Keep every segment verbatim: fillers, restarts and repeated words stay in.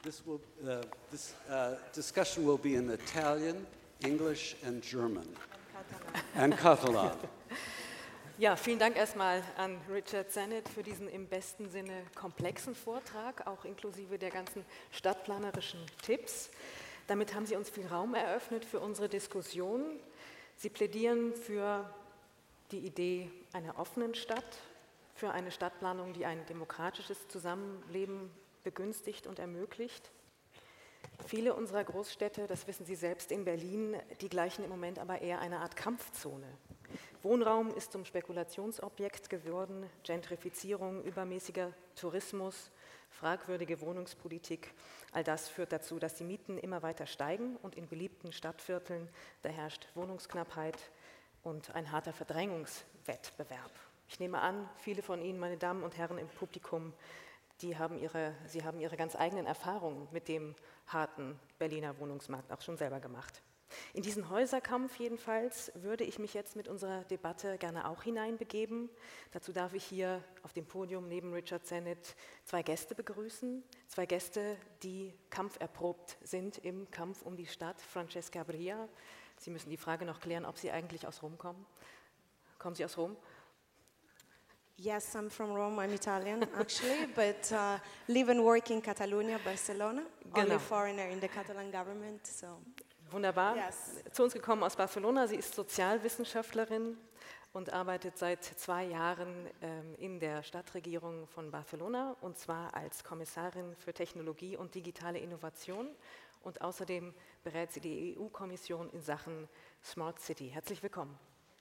This, will, uh, this uh, discussion will be in Italian, English and German. And Catalan. Ja, vielen Dank erstmal an Richard Sennett für diesen im besten Sinne komplexen Vortrag, auch inklusive der ganzen stadtplanerischen Tipps. Damit haben Sie uns viel Raum eröffnet für unsere Diskussion. Sie plädieren für die Idee einer offenen Stadt, für eine Stadtplanung, die ein demokratisches Zusammenleben begünstigt und ermöglicht. Viele unserer Großstädte, das wissen Sie selbst in Berlin, die gleichen im Moment aber eher eine Art Kampfzone. Wohnraum ist zum Spekulationsobjekt geworden, Gentrifizierung, übermäßiger Tourismus, fragwürdige Wohnungspolitik. All das führt dazu, dass die Mieten immer weiter steigen und in beliebten Stadtvierteln, da herrscht Wohnungsknappheit und ein harter Verdrängungswettbewerb. Ich nehme an, viele von Ihnen, meine Damen und Herren im Publikum, die haben ihre, Sie haben ihre ganz eigenen Erfahrungen mit dem harten Berliner Wohnungsmarkt auch schon selber gemacht. In diesen Häuserkampf jedenfalls würde ich mich jetzt mit unserer Debatte gerne auch hineinbegeben. Dazu darf ich hier auf dem Podium neben Richard Sennett zwei Gäste begrüßen. Zwei Gäste, die kampferprobt sind im Kampf um die Stadt. Francesca Bria. Sie müssen die Frage noch klären, ob Sie eigentlich aus Rom kommen. Kommen Sie aus Rom? Yes, I'm from Rome. I'm Italian, actually, but uh, live and work in Catalonia, Barcelona. Genau. Only foreigner in the Catalan government. So. Wunderbar. Yes. Zu uns gekommen aus Barcelona. Sie ist Sozialwissenschaftlerin und arbeitet seit zwei Jahren ähm, in der Stadtregierung von Barcelona, und zwar als Kommissarin für Technologie und digitale Innovation. Und außerdem berät sie die E U-Kommission in Sachen Smart City. Herzlich willkommen.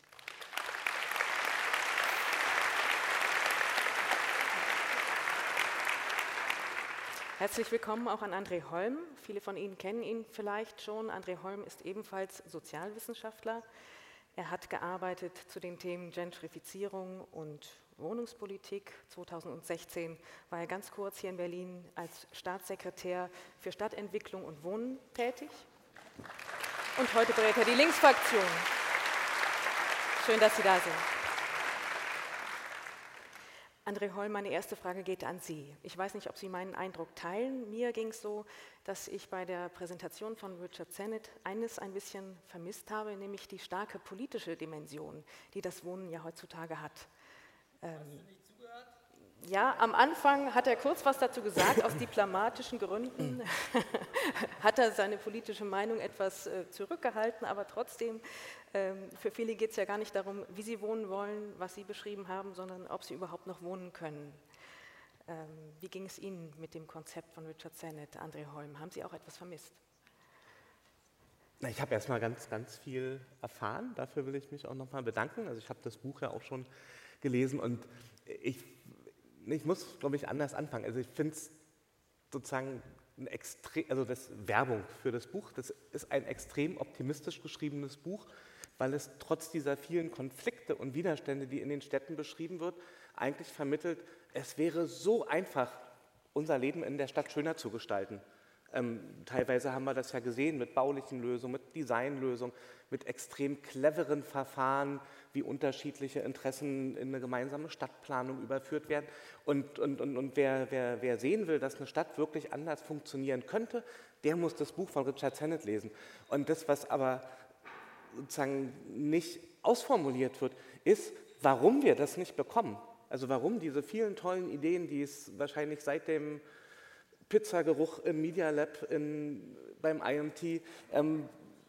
Herzlich willkommen auch an André Holm. Viele von Ihnen kennen ihn vielleicht schon. André Holm ist ebenfalls Sozialwissenschaftler. Er hat gearbeitet zu den Themen Gentrifizierung und Wohnungspolitik. zweitausendsechzehn war er ganz kurz hier in Berlin als Staatssekretär für Stadtentwicklung und Wohnen tätig. Und heute berät er die Linksfraktion. Schön, dass Sie da sind. André Holm, meine erste Frage geht an Sie. Ich weiß nicht, ob Sie meinen Eindruck teilen. Mir ging es so, dass ich bei der Präsentation von Richard Sennett eines ein bisschen vermisst habe, nämlich die starke politische Dimension, die das Wohnen ja heutzutage hat. Ähm, Hast du nicht zugehört? Ja, am Anfang hat er kurz was dazu gesagt, aus diplomatischen Gründen hat er seine politische Meinung etwas äh, zurückgehalten, aber trotzdem, ähm, für viele geht es ja gar nicht darum, wie sie wohnen wollen, was Sie beschrieben haben, sondern ob sie überhaupt noch wohnen können. Ähm, wie ging es Ihnen mit dem Konzept von Richard Sennett, André Holm? Haben Sie auch etwas vermisst? Na, ich habe erstmal ganz, ganz viel erfahren, dafür will ich mich auch nochmal bedanken. Also ich habe das Buch ja auch schon gelesen und ich Ich muss, glaube ich, anders anfangen. Also ich finde es sozusagen ein extrem, also das Werbung für das Buch, das ist ein extrem optimistisch geschriebenes Buch, weil es trotz dieser vielen Konflikte und Widerstände, die in den Städten beschrieben wird, eigentlich vermittelt, es wäre so einfach, unser Leben in der Stadt schöner zu gestalten. Ähm, teilweise haben wir das ja gesehen mit baulichen Lösungen, mit Designlösungen, mit extrem cleveren Verfahren, wie unterschiedliche Interessen in eine gemeinsame Stadtplanung überführt werden. Und, und, und, und wer, wer, wer sehen will, dass eine Stadt wirklich anders funktionieren könnte, der muss das Buch von Richard Sennett lesen. Und das, was aber sozusagen nicht ausformuliert wird, ist, warum wir das nicht bekommen. Also warum diese vielen tollen Ideen, die es wahrscheinlich seit dem Pizzageruch im Media Lab in, beim I M T ähm,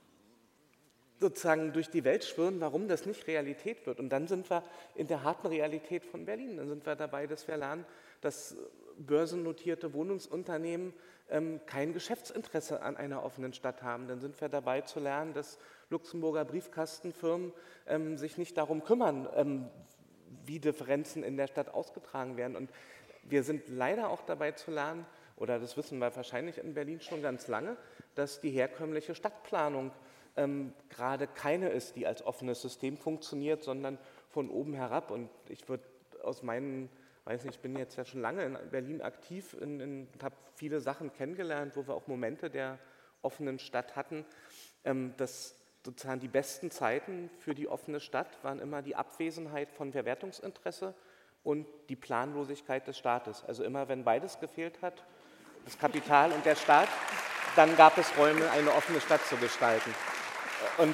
sozusagen durch die Welt schwirren, warum das nicht Realität wird. Und dann sind wir in der harten Realität von Berlin. Dann sind wir dabei, dass wir lernen, dass börsennotierte Wohnungsunternehmen ähm, kein Geschäftsinteresse an einer offenen Stadt haben. Dann sind wir dabei zu lernen, dass Luxemburger Briefkastenfirmen ähm, sich nicht darum kümmern, ähm, wie Differenzen in der Stadt ausgetragen werden. Und wir sind leider auch dabei zu lernen, oder das wissen wir wahrscheinlich in Berlin schon ganz lange, dass die herkömmliche Stadtplanung ähm, gerade keine ist, die als offenes System funktioniert, sondern von oben herab. Und ich würde aus meinen, weiß nicht, ich bin jetzt ja schon lange in Berlin aktiv und habe viele Sachen kennengelernt, wo wir auch Momente der offenen Stadt hatten, ähm, dass sozusagen die besten Zeiten für die offene Stadt waren immer die Abwesenheit von Verwertungsinteresse und die Planlosigkeit des Staates. Also immer, wenn beides gefehlt hat, das Kapital und der Staat. Dann gab es Räume, eine offene Stadt zu gestalten. Und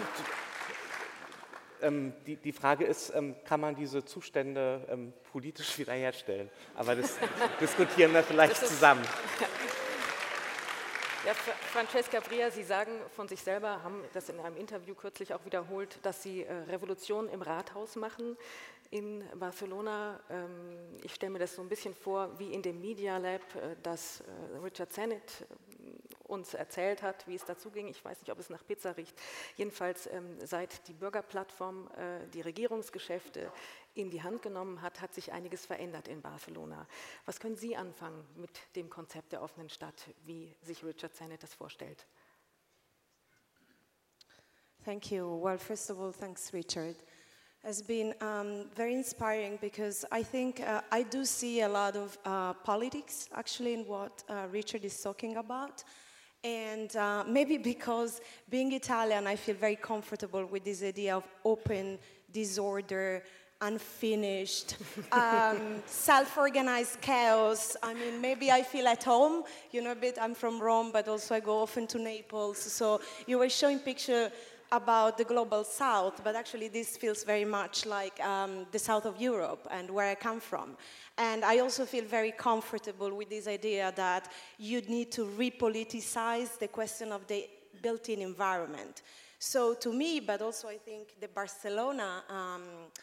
ähm, die, die Frage ist, ähm, kann man diese Zustände ähm, politisch wiederherstellen? Aber das diskutieren wir vielleicht zusammen. Ja, Francesca Bria, Sie sagen von sich selber, haben das in einem Interview kürzlich auch wiederholt, dass Sie äh, Revolution im Rathaus machen in Barcelona. Ähm, ich stelle mir das so ein bisschen vor, wie in dem Media Lab, äh, das äh, Richard Sennett äh, uns erzählt hat, wie es dazu ging. Ich weiß nicht, ob es nach Pizza riecht. Jedenfalls, ähm, seit die Bürgerplattform äh, die Regierungsgeschäfte in die Hand genommen hat, hat sich einiges verändert in Barcelona. Was können Sie anfangen mit dem Konzept der offenen Stadt, wie sich Richard Sennett das vorstellt? Thank you. Well, first of all, thanks, Richard. It's been um, very inspiring because I think uh, I do see a lot of uh, politics actually in what uh, Richard is talking about. And uh, maybe because being Italian, I feel very comfortable with this idea of open disorder, unfinished, um, self-organized chaos. I mean, maybe I feel at home, you know, a bit. I'm from Rome, but also I go often to Naples. So you were showing picture about the global south, but actually this feels very much like um, the south of Europe and where I come from. And I also feel very comfortable with this idea that you need to repoliticize the question of the built-in environment. So to me, but also I think the Barcelona um,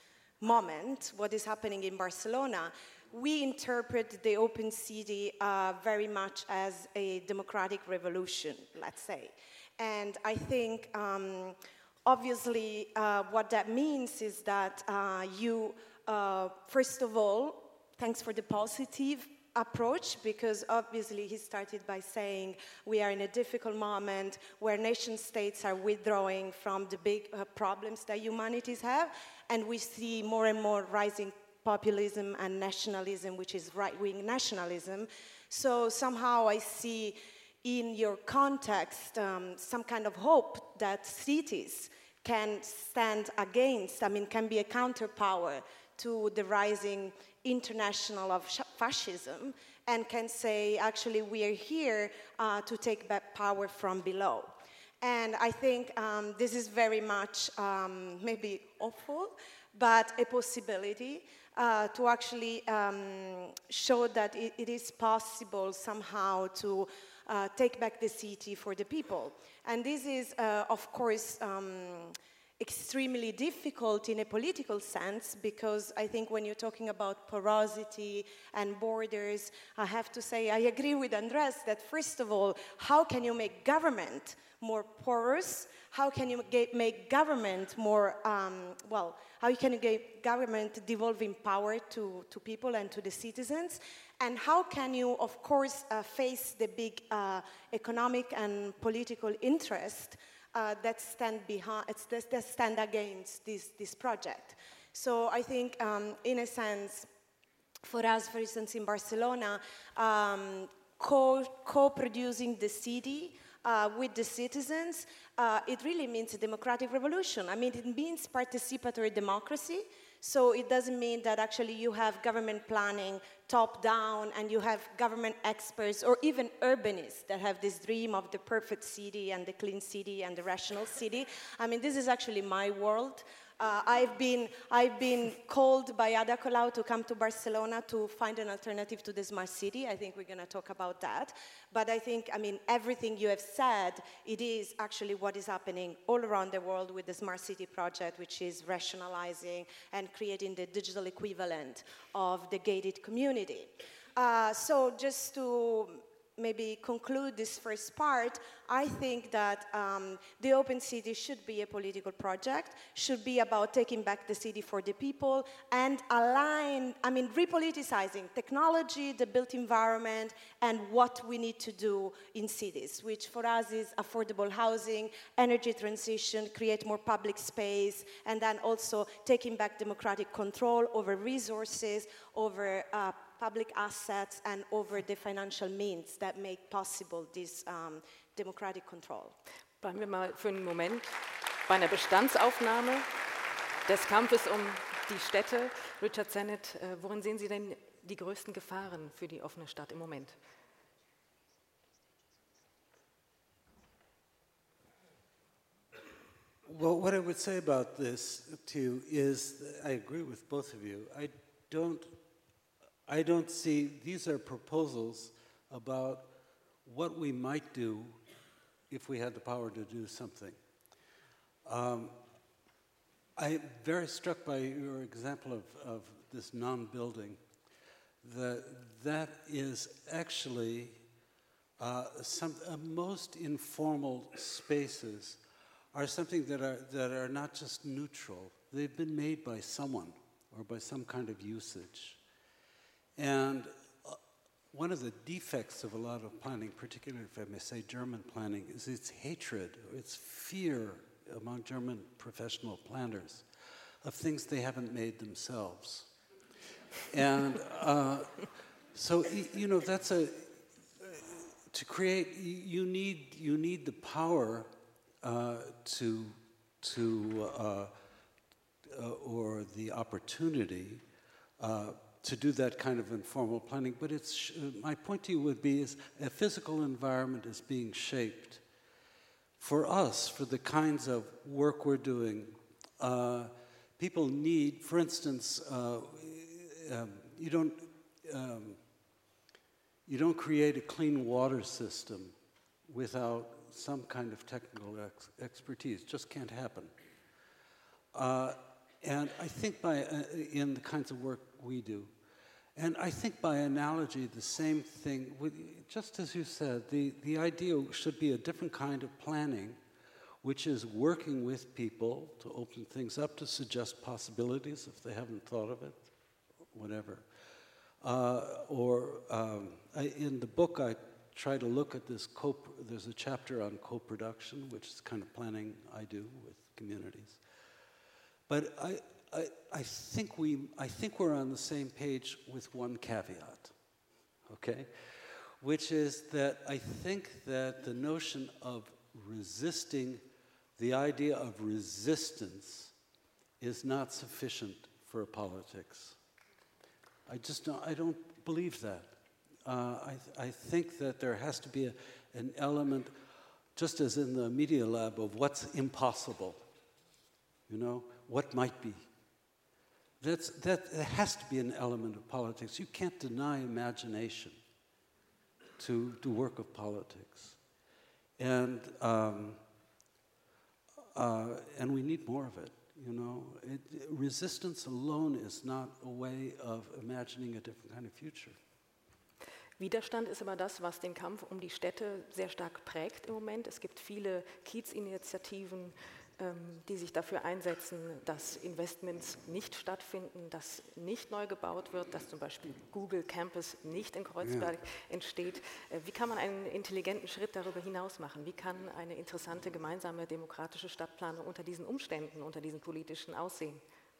moment, what is happening in Barcelona, we interpret the open city uh, very much as a democratic revolution, let's say. And I think, um, obviously, uh, what that means is that uh, you, uh, first of all, thanks for the positive approach, because obviously he started by saying we are in a difficult moment where nation states are withdrawing from the big uh, problems that humanities have, and we see more and more rising populism and nationalism, which is right-wing nationalism. So somehow I see in your context um, some kind of hope that cities can stand against, I mean, can be a counterpower to the rising international of fascism, and can say, actually, we are here uh, to take back power from below. And I think um, this is very much um, maybe awful, but a possibility uh, to actually um, show that it, it is possible somehow to uh, take back the city for the people. And this is, uh, of course, um, extremely difficult in a political sense, because I think when you're talking about porosity and borders, I have to say I agree with Andres that first of all, how can you make government more porous? How can you make government more, um, well, how can you get government devolving power to, to people and to the citizens? And how can you, of course, uh, face the big uh, economic and political interest Uh, that stand behind, that stand against this, this project. So I think, um, in a sense, for us, for instance, in Barcelona, um, co, co-producing the city uh, with the citizens, uh, it really means a democratic revolution. I mean, it means participatory democracy. So it doesn't mean that actually you have government planning top-down and you have government experts or even urbanists that have this dream of the perfect city and the clean city and the rational city. I mean, this is actually my world. Uh, I've been, I've been called by Ada Colau to come to Barcelona to find an alternative to the smart city. I think we're going to talk about that. But I think, I mean, everything you have said, it is actually what is happening all around the world with the Smart City project, which is rationalizing and creating the digital equivalent of the gated community. Uh, so just to maybe conclude this first part, I think that um, the Open City should be a political project, should be about taking back the city for the people and align, I mean, repoliticizing technology, the built environment, and what we need to do in cities, which for us is affordable housing, energy transition, create more public space, and then also taking back democratic control over resources, over uh, public assets, and over the financial means that make possible this um, democratic control. Bleiben wir mal für einen Moment bei einer Bestandsaufnahme des Kampfes um die Städte. Richard Sennett, äh, worin sehen Sie denn die größten Gefahren für die offene Stadt im Moment? well, what I would say about this to you is, I agree with both of you. I don't, I don't see, these are proposals about what we might do if we had the power to do something. Um, I'm very struck by your example of, of this non-building. That that is actually uh, some uh, most informal spaces are something that are that are not just neutral. They've been made by someone or by some kind of usage. And uh, one of the defects of a lot of planning, particularly if I may say German planning, is its hatred, it's fear among German professional planners of things they haven't made themselves. And uh, so, you know, that's a, to create, you need, you need the power uh, to, to uh, uh, or the opportunity uh, to do that kind of informal planning. But it's, my point to you would be is a physical environment is being shaped for us, for the kinds of work we're doing. Uh, people need, for instance, uh, um, you don't um, you don't create a clean water system without some kind of technical ex- expertise. It just can't happen. Uh, and I think by uh, in the kinds of work we do, and I think by analogy, the same thing. With, just as you said, the the idea should be a different kind of planning, which is working with people to open things up, to suggest possibilities if they haven't thought of it, whatever. Uh, or um, I, in the book, I try to look at this, co- there's a chapter on co-production, which is kind of planning I do with communities. But I, I, I think we, I think we're on the same page with one caveat, okay? Which is that I think that the notion of resisting, the idea of resistance is not sufficient for politics. I just don't, I don't believe that. Uh, I, I think that there has to be a, an element, just as in the Media Lab, of what's impossible, you know, what might be. That's, that there has to be an element of politics. You can't deny imagination to the work of politics. And, um, uh, and we need more of it. You know, it, resistance alone is not a way of imagining a different kind of future. Widerstand ist aber das, was den Kampf um die Städte sehr stark prägt im Moment. Es gibt viele Kiezinitiativen, ähm, die sich dafür einsetzen, dass Investments nicht stattfinden, dass nicht neu gebaut wird, dass zum Beispiel Google Campus nicht in Kreuzberg ja. entsteht. Äh, wie kann man einen intelligenten Schritt darüber hinaus machen? Wie kann eine interessante gemeinsame demokratische Stadtplanung unter diesen Umständen, unter diesen politischen aussehen?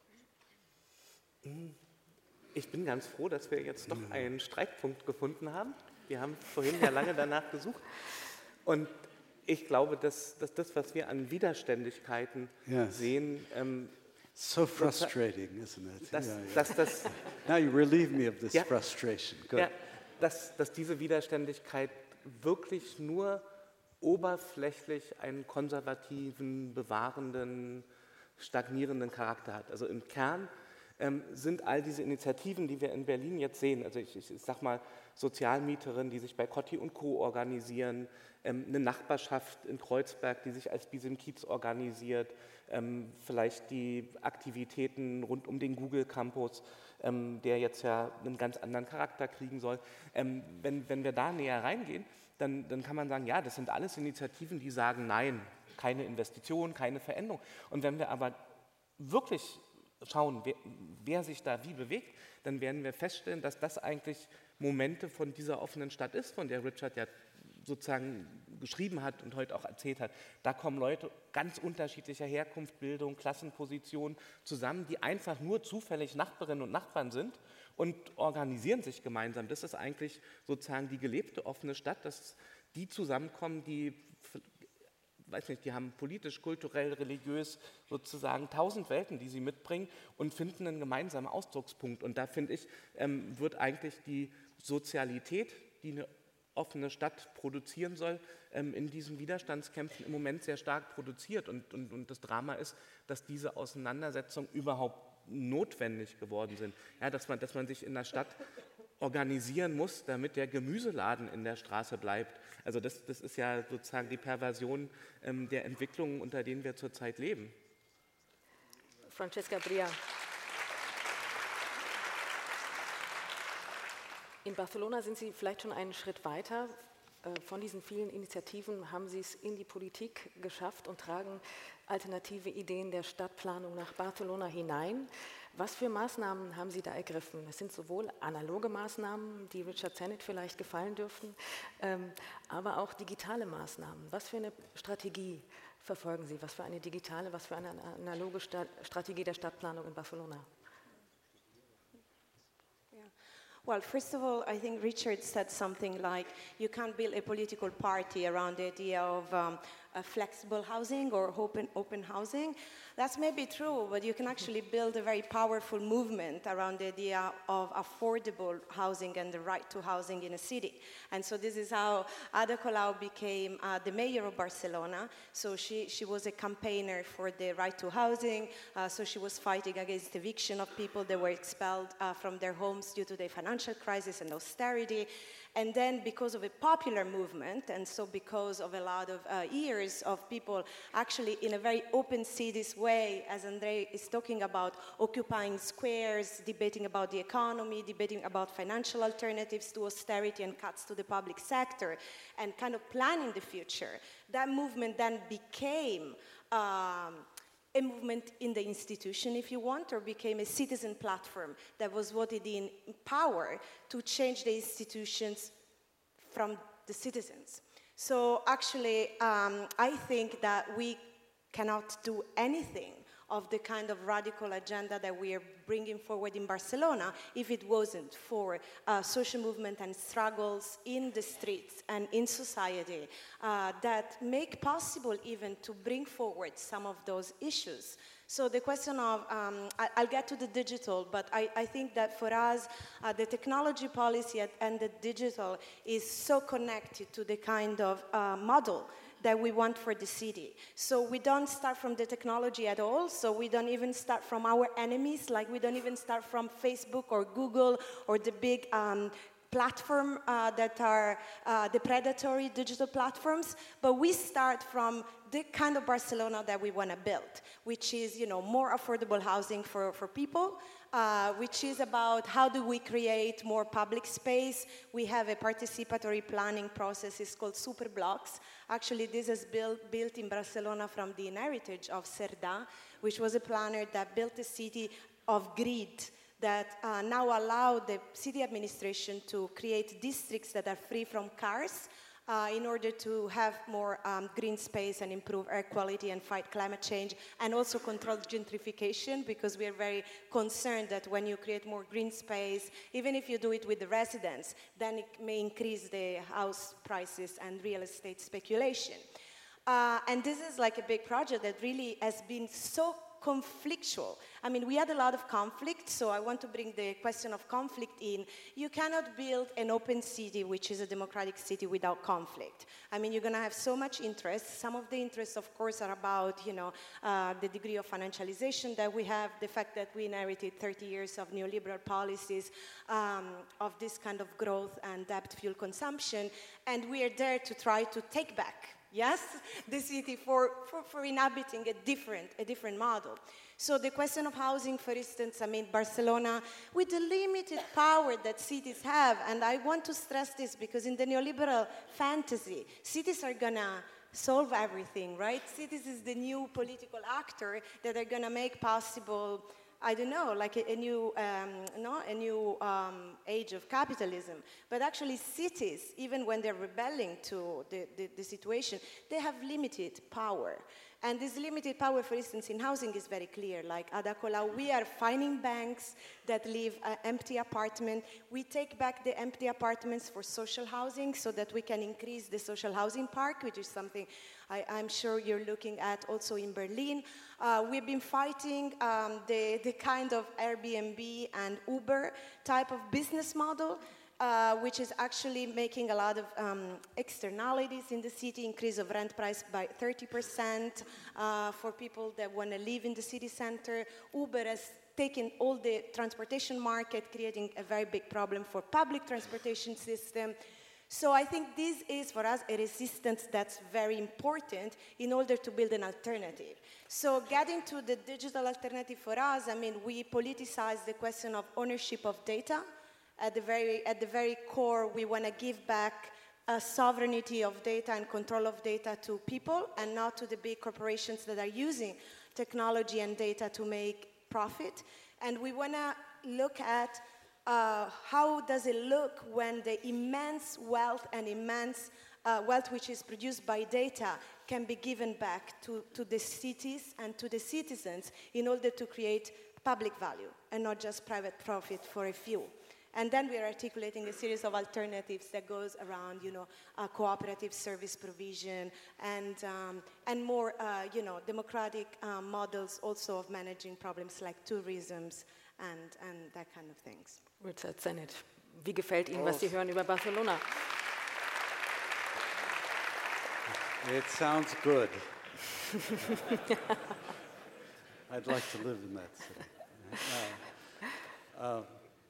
Ich bin ganz froh, dass wir jetzt doch einen Streitpunkt gefunden haben. Wir haben vorhin ja lange danach gesucht. Und ich glaube, dass, dass das, was wir an Widerständigkeiten yes. sehen, ähm, so frustrating, isn't it? Dass, yeah, yeah. Dass, dass, Now you relieve me of this ja, frustration. Good. Ja, dass, dass diese Widerständigkeit wirklich nur oberflächlich einen konservativen, bewahrenden, stagnierenden Charakter hat. Also im Kern ähm, sind all diese Initiativen, die wir in Berlin jetzt sehen, also ich, ich, ich sag mal Sozialmieterinnen, die sich bei Cotti und Co. organisieren, ähm, eine Nachbarschaft in Kreuzberg, die sich als Bis im Kiez organisiert, ähm, vielleicht die Aktivitäten rund um den Google Campus, ähm, der jetzt ja einen ganz anderen Charakter kriegen soll. Ähm, wenn, wenn wir da näher reingehen, dann, dann kann man sagen, ja, das sind alles Initiativen, die sagen, nein, keine Investition, keine Veränderung. Und wenn wir aber wirklich schauen, wer, wer sich da wie bewegt, dann werden wir feststellen, dass das eigentlich Momente von dieser offenen Stadt ist, von der Richard ja sozusagen geschrieben hat und heute auch erzählt hat. Da kommen Leute ganz unterschiedlicher Herkunft, Bildung, Klassenposition zusammen, die einfach nur zufällig Nachbarinnen und Nachbarn sind und organisieren sich gemeinsam. Das ist eigentlich sozusagen die gelebte offene Stadt, dass die zusammenkommen, die, weiß nicht, die haben politisch, kulturell, religiös sozusagen tausend Welten, die sie mitbringen und finden einen gemeinsamen Ausdruckspunkt. Und da finde ich, ähm, wird eigentlich die Sozialität, die eine offene Stadt produzieren soll, ähm, in diesen Widerstandskämpfen im Moment sehr stark produziert. Und, und, und das Drama ist, dass diese Auseinandersetzungen überhaupt notwendig geworden sind. Ja, dass man, dass man sich in der Stadt organisieren muss, damit der Gemüseladen in der Straße bleibt. Also das, das ist ja sozusagen die Perversion ähm, der Entwicklungen, unter denen wir zurzeit leben. Francesca Bria. In Barcelona sind Sie vielleicht schon einen Schritt weiter. Von diesen vielen Initiativen haben Sie es in die Politik geschafft und tragen alternative Ideen der Stadtplanung nach Barcelona hinein. Was für Maßnahmen haben Sie da ergriffen? Es sind sowohl analoge Maßnahmen, die Richard Sennett vielleicht gefallen dürften, ähm, aber auch digitale Maßnahmen. Was für eine Strategie verfolgen Sie? Was für eine digitale, was für eine analoge Sta- Strategie der Stadtplanung in Barcelona? Well, first of all, I think Richard said something like you can't build a political party around the idea of um, uh, flexible housing or open, open housing. That's maybe true, but you can actually build a very powerful movement around the idea of affordable housing and the right to housing in a city. And so this is how Ada Colau became uh, the mayor of Barcelona. So she, she was a campaigner for the right to housing. Uh, so she was fighting against eviction of people that were expelled uh, from their homes due to the financial crisis and austerity. And then because of a popular movement, and so because of a lot of uh, years of people actually in a very open cities way, as Andrei is talking about, occupying squares, debating about the economy, debating about financial alternatives to austerity and cuts to the public sector, and kind of planning the future, that movement then became um, a movement in the institution, if you want, or became a citizen platform that was voted in power to change the institutions from the citizens. So actually, um, I think that we cannot do anything of the kind of radical agenda that we are bringing forward in Barcelona if it wasn't for uh, social movement and struggles in the streets and in society uh, that make possible even to bring forward some of those issues. So the question of, um, I, I'll get to the digital, but I, I think that for us, uh, the technology policy and the digital is so connected to the kind of uh, model that we want for the city. So we don't start from the technology at all, so we don't even start from our enemies, like we don't even start from Facebook or Google or the big um, platform uh, that are uh, the predatory digital platforms, but we start from the kind of Barcelona that we want to build, which is, you know, more affordable housing for, for people, uh, which is about how do we create more public space. We have a participatory planning process, it's called Superblocks. Actually, this is built, built in Barcelona from the heritage of Cerdà, which was a planner that built a city of grid that uh, now allow the city administration to create districts that are free from cars uh, in order to have more um, green space and improve air quality and fight climate change, and also control gentrification, because we are very concerned that when you create more green space, even if you do it with the residents, then it may increase the house prices and real estate speculation. Uh, and this is like a big project that really has been so conflictual. I mean, we had a lot of conflict, so I want to bring the question of conflict in. You cannot build an open city, which is a democratic city, without conflict. I mean, you're going to have so much interest. Some of the interests, of course, are about, you know, uh, the degree of financialization that we have, the fact that we inherited thirty years of neoliberal policies, um, of this kind of growth and debt-fueled consumption, and we are there to try to take back, yes, the city for, for, for inhabiting a different, a different model. So the question of housing, for instance, I mean, Barcelona, with the limited power that cities have, and I want to stress this because in the neoliberal fantasy, cities are gonna solve everything, right? Cities is the new political actor that are gonna make possible, I don't know, like a, a new, um, no, a new um, age of capitalism. But actually cities, even when they're rebelling to the, the, the situation, they have limited power. And this limited power, for instance, in housing is very clear. Like Ada Colau, we are fining banks that leave uh, empty apartments. We take back the empty apartments for social housing so that we can increase the social housing park, which is something I, I'm sure you're looking at also in Berlin. Uh, we've been fighting um, the, the kind of Airbnb and Uber type of business model uh, which is actually making a lot of um, externalities in the city, increase of rent price by thirty percent uh, for people that want to live in the city center. Uber has taken all the transportation market, creating a very big problem for public transportation system. So I think this is, for us, a resistance that's very important in order to build an alternative. So getting to the digital alternative for us, I mean, we politicize the question of ownership of data. At the very, at the very core, we want to give back uh, sovereignty of data and control of data to people and not to the big corporations that are using technology and data to make profit. And we want to look at uh, how does it look when the immense wealth and immense uh, wealth which is produced by data can be given back to, to the cities and to the citizens in order to create public value and not just private profit for a few. And then we are articulating a series of alternatives that goes around, you know, uh, cooperative service provision and, um, and more, uh, you know, democratic uh, models also of managing problems like tourism and, and that kind of things. Richard Zenit, wie gefällt Ihnen, was Sie hören über Barcelona? It sounds good. I'd like to live in that city. Uh, uh,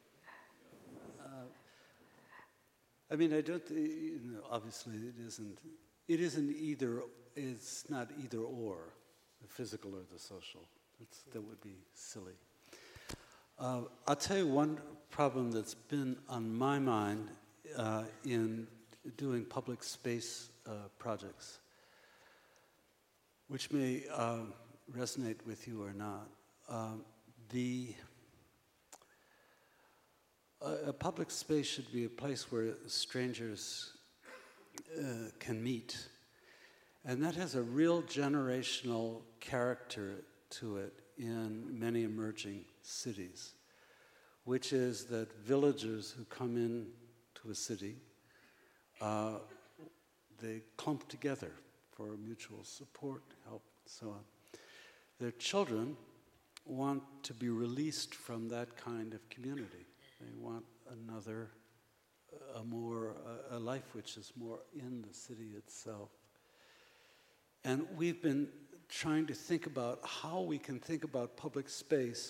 I mean, I don't, you know, obviously it isn't, it isn't either, it's not either or, the physical or the social. That's, that would be silly. Uh, I'll tell you one problem that's been on my mind uh, in doing public space uh, projects, which may uh, resonate with you or not. Um, the A public space should be a place where strangers uh, can meet. And that has a real generational character to it in many emerging cities, which is that villagers who come in to a city, uh, they clump together for mutual support, help, and so on. Their children want to be released from that kind of community. They want another, a more, a life which is more in the city itself. And we've been trying to think about how we can think about public space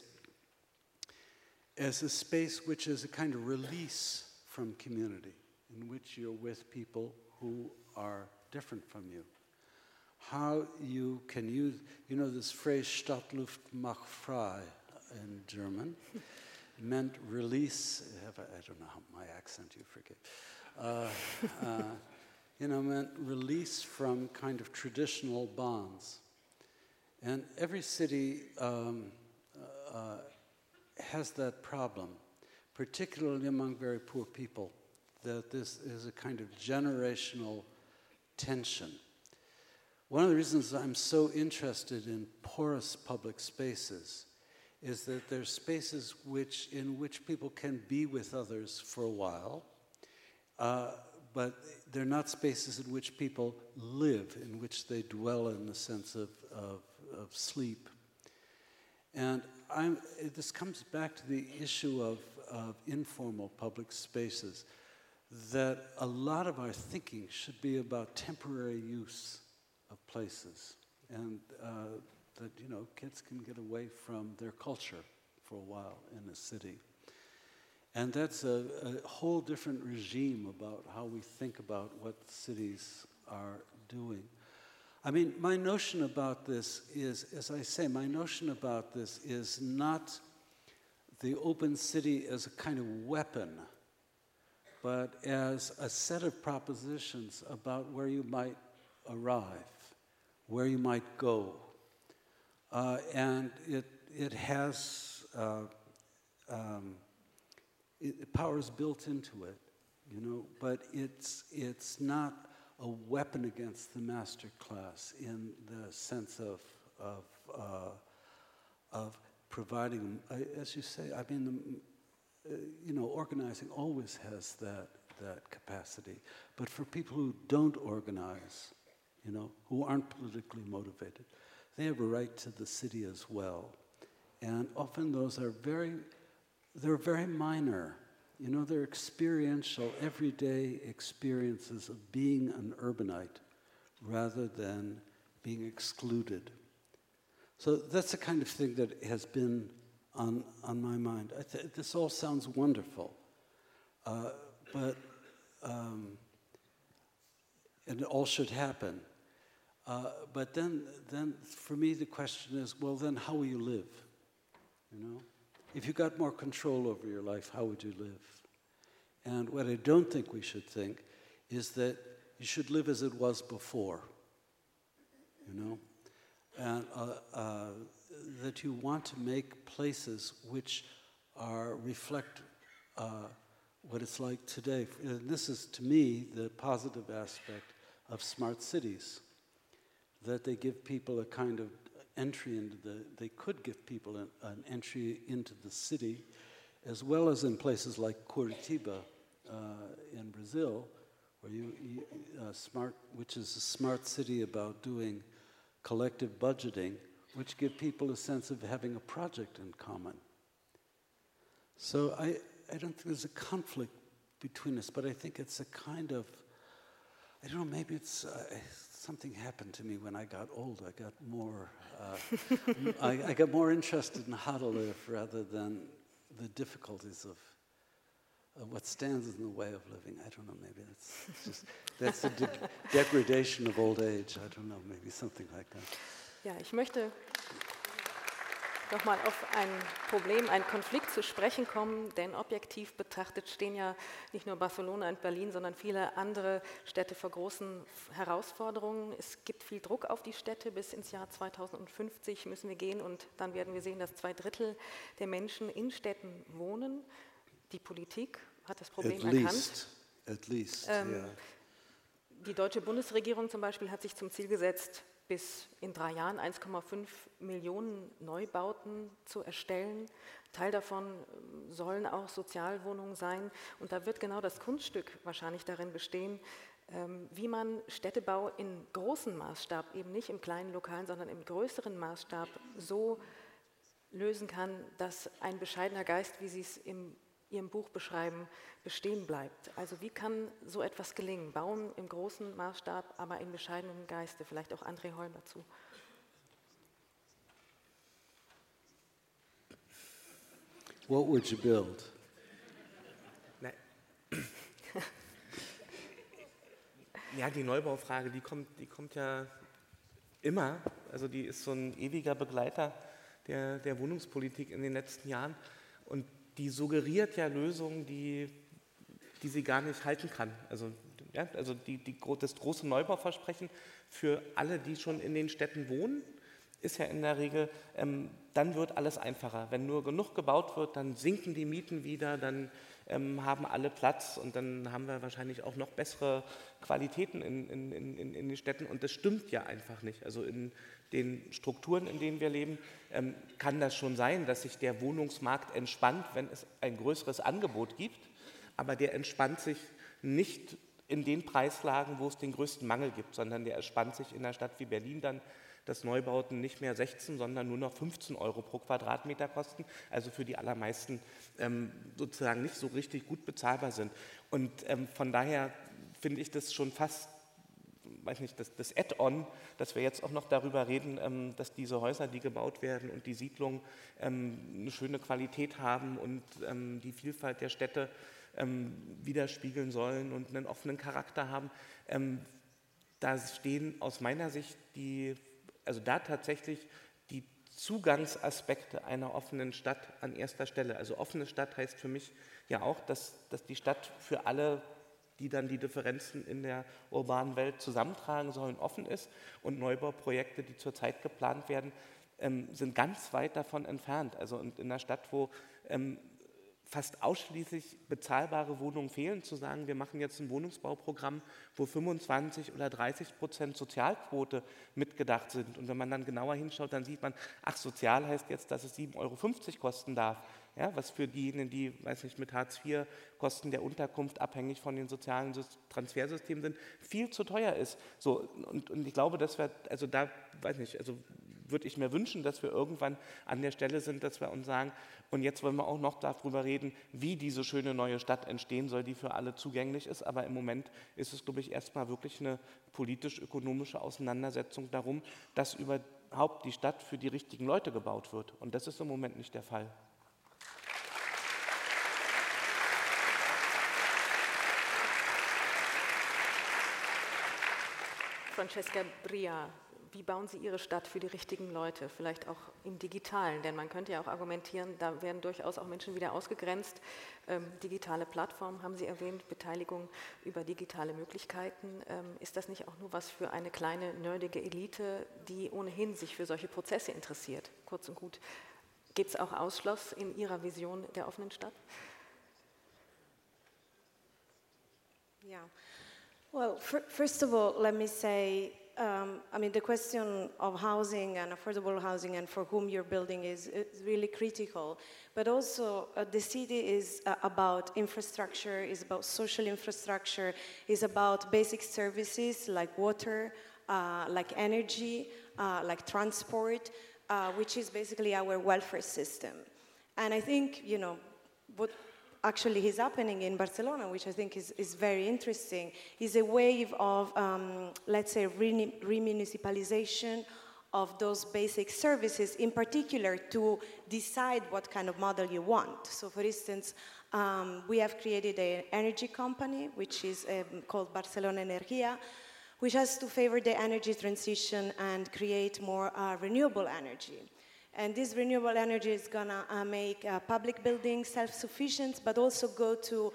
as a space which is a kind of release from community, in which you're with people who are different from you. How you can use, you know, this phrase Stadtluft macht frei in German. Meant release, I don't know how my accent, you forget. Uh, uh, you know, meant release from kind of traditional bonds. And every city um, uh, has that problem, particularly among very poor people, that this is a kind of generational tension. One of the reasons I'm so interested in porous public spaces is that there's spaces which, in which people can be with others for a while, uh, but they're not spaces in which people live, in which they dwell in the sense of, of, of sleep. And I'm, this comes back to the issue of, of informal public spaces, that a lot of our thinking should be about temporary use of places. And uh, that, you know, kids can get away from their culture for a while in a city. And that's a, a whole different regime about how we think about what cities are doing. I mean, my notion about this is, as I say, my notion about this is not the open city as a kind of weapon, but as a set of propositions about where you might arrive, where you might go. Uh, and it it has uh, um, it, power is built into it, you know. But it's it's not a weapon against the master class in the sense of of uh, of providing, as you say. I mean, the, uh, you know, organizing always has that that capacity. But for people who don't organize, you know, who aren't politically motivated, they have a right to the city as well. And often those are very, they're very minor. You know, they're experiential, everyday experiences of being an urbanite rather than being excluded. So that's the kind of thing that has been on, on my mind. I th- this all sounds wonderful, uh, but um, and it all should happen. Uh, but then, then for me the question is, well, then how will you live? You know, if you got more control over your life, how would you live? And what I don't think we should think is that you should live as it was before. You know, and uh, uh, that you want to make places which are reflect uh, what it's like today. And this is, to me, the positive aspect of smart cities, that they give people a kind of entry into the, they could give people an, an entry into the city, as well as in places like Curitiba uh, in Brazil, where you, you uh, smart, which is a smart city about doing collective budgeting, which give people a sense of having a project in common. So I, I don't think there's a conflict between us, but I think it's a kind of, I don't know, maybe it's, uh, something happened to me when I got old. I got more, uh, I, I got more interested in how to live rather than the difficulties of, of what stands in the way of living. I don't know, maybe that's just, that's the de- degradation of old age. I don't know, maybe something like that. Ja, ich möchte nochmal auf ein Problem, einen Konflikt zu sprechen kommen, denn objektiv betrachtet stehen ja nicht nur Barcelona und Berlin, sondern viele andere Städte vor großen Herausforderungen. Es gibt viel Druck auf die Städte. Bis ins Jahr zweitausendfünfzig müssen wir gehen und dann werden wir sehen, dass zwei Drittel der Menschen in Städten wohnen. Die Politik hat das Problem At erkannt. least, at least, ähm, yeah. Die deutsche Bundesregierung zum Beispiel hat sich zum Ziel gesetzt, bis in drei Jahren eins Komma fünf Millionen Neubauten zu erstellen. Teil davon sollen auch Sozialwohnungen sein. Und da wird genau das Kunststück wahrscheinlich darin bestehen, wie man Städtebau in großem Maßstab, eben nicht im kleinen Lokalen, sondern im größeren Maßstab so lösen kann, dass ein bescheidener Geist, wie Sie es in Ihrem Buch beschreiben, bestehen bleibt. Also wie kann so etwas gelingen? Bauen im großen Maßstab, aber in bescheidenem Geiste. Vielleicht auch André Holm dazu. What would you build? Nein. Ja, die Neubaufrage, die kommt, die kommt ja immer. Also die ist so ein ewiger Begleiter der, der Wohnungspolitik in den letzten Jahren. Und die suggeriert ja Lösungen, die, die sie gar nicht halten kann. Also, ja, also die, die, das große Neubauversprechen für alle, die schon in den Städten wohnen, ist ja in der Regel, ähm, dann wird alles einfacher. Wenn nur genug gebaut wird, dann sinken die Mieten wieder, dann ähm, haben alle Platz und dann haben wir wahrscheinlich auch noch bessere Qualitäten in, in, in, in den Städten. Und das stimmt ja einfach nicht. Also in den Strukturen, in denen wir leben, ähm, kann das schon sein, dass sich der Wohnungsmarkt entspannt, wenn es ein größeres Angebot gibt. Aber der entspannt sich nicht in den Preislagen, wo es den größten Mangel gibt, sondern der entspannt sich in einer Stadt wie Berlin dann, dass Neubauten nicht mehr sechzehn, sondern nur noch fünfzehn Euro pro Quadratmeter kosten, also für die allermeisten ähm, sozusagen nicht so richtig gut bezahlbar sind. Und ähm, von daher finde ich das schon fast, weiß nicht, das, das Add-on, dass wir jetzt auch noch darüber reden, ähm, dass diese Häuser, die gebaut werden und die Siedlungen ähm, eine schöne Qualität haben und ähm, die Vielfalt der Städte ähm, widerspiegeln sollen und einen offenen Charakter haben. Ähm, da stehen aus meiner Sicht die Also da tatsächlich die Zugangsaspekte einer offenen Stadt an erster Stelle. Also offene Stadt heißt für mich ja auch, dass, dass die Stadt für alle, die dann die Differenzen in der urbanen Welt zusammentragen sollen, offen ist. Und Neubauprojekte, die zurzeit geplant werden, ähm, sind ganz weit davon entfernt. Also in einer Stadt, wo ähm, fast ausschließlich bezahlbare Wohnungen fehlen, zu sagen, wir machen jetzt ein Wohnungsbauprogramm, wo fünfundzwanzig oder dreißig Prozent Sozialquote mitgedacht sind. Und wenn man dann genauer hinschaut, dann sieht man, ach, sozial heißt jetzt, dass es sieben Euro fünfzig kosten darf. Ja, was für diejenigen, die, weiß nicht, mit Hartz vier Kosten der Unterkunft abhängig von den sozialen Transfersystemen sind, viel zu teuer ist. So, und, und ich glaube, dass wir, also da, weiß nicht, also würde ich mir wünschen, dass wir irgendwann an der Stelle sind, dass wir uns sagen, und jetzt wollen wir auch noch darüber reden, wie diese schöne neue Stadt entstehen soll, die für alle zugänglich ist. Aber im Moment ist es, glaube ich, erstmal wirklich eine politisch-ökonomische Auseinandersetzung darum, dass überhaupt die Stadt für die richtigen Leute gebaut wird. Und das ist im Moment nicht der Fall. Francesca Bria, wie bauen Sie Ihre Stadt für die richtigen Leute, vielleicht auch im Digitalen? Denn man könnte ja auch argumentieren, da werden durchaus auch Menschen wieder ausgegrenzt. Ähm, digitale Plattformen haben Sie erwähnt, Beteiligung über digitale Möglichkeiten. Ähm, ist das nicht auch nur was für eine kleine, nerdige Elite, die ohnehin sich für solche Prozesse interessiert? Kurz und gut, gibt es auch Ausschluss in Ihrer Vision der offenen Stadt? Yeah. Well, first of all, let me say, um, I mean, the question of housing and affordable housing and for whom you're building is, is really critical. But also, uh, the city is uh, about infrastructure, is about social infrastructure, is about basic services like water, uh, like energy, uh, like transport, uh, which is basically our welfare system. And I think, you know, what actually is happening in Barcelona, which I think is, is very interesting, is a wave of, um, let's say, remunicipalization of those basic services, in particular to decide what kind of model you want. So for instance, um, we have created an energy company, which is um, called Barcelona Energia, which has to favor the energy transition and create more uh, renewable energy. And this renewable energy is going to uh, make uh, public buildings self-sufficient, but also go to,